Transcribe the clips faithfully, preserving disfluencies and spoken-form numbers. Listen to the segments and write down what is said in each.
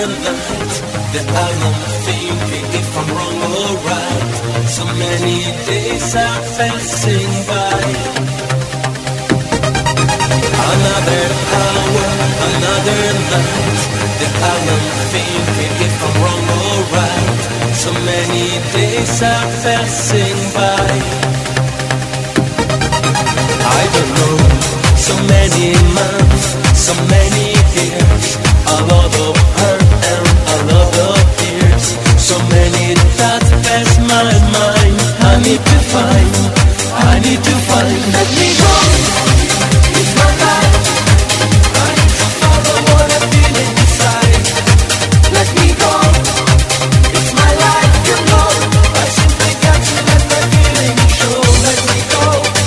night that I am thinking if I'm wrong or right. So many days are passing by. Another hour, another night that I am thinking if I'm wrong or right. So many days are passing by. I don't know, so many months, so many years, a lot of hurt and a lot of tears. So many thoughts pass my mind. I need to find, I need to find. Let me go, it's my life. I need to follow what I feel inside. Let me go, it's my life, you know. I simply got to let my feelings show. Let me go,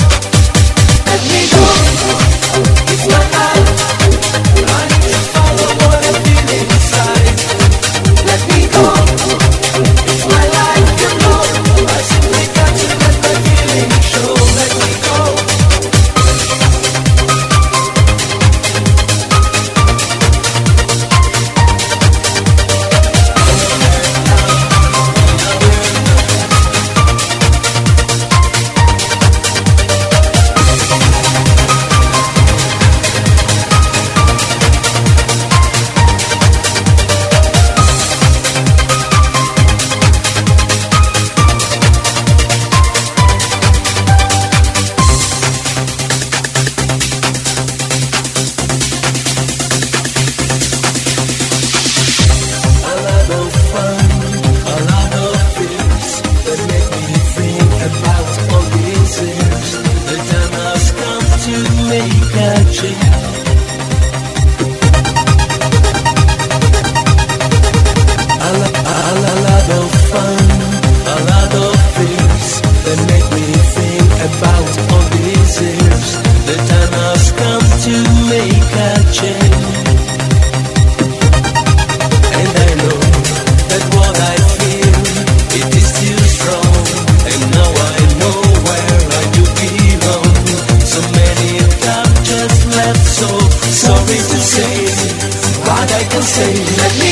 let me go, it's my life. I need to follow what I feel inside. Let me go, it's my life, you know. I simply got to let my feelings show. Let me go. Sorry to say, but I can say, let me